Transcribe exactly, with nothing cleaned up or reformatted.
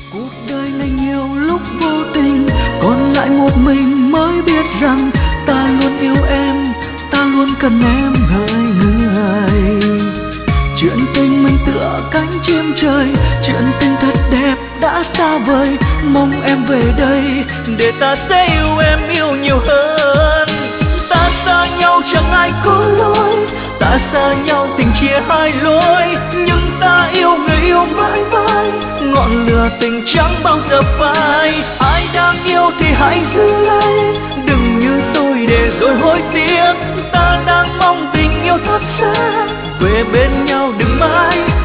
Cuộc đời này nhiều lúc vô tình, còn lại một mình mới biết rằng ta luôn yêu em, ta luôn cần em người người. Chuyện tình mình tựa cánh chim trời, chuyện tình thật đẹp đã xa vời. Mong em về đây để ta sẽ yêu em yêu nhiều hơn. Ta xa nhau chẳng ai có lỗi, ta xa nhau tình chia hai lối, nhưng ta yêu người yêu mãi mãi. Ngọn lửa tình chẳng bao giờ phai, ai đang yêu thì hãy giữ lấy, đừng như tôi để rồi hối tiếc. Ta đang mong tình yêu thật sẽ về bên nhau, đừng mãi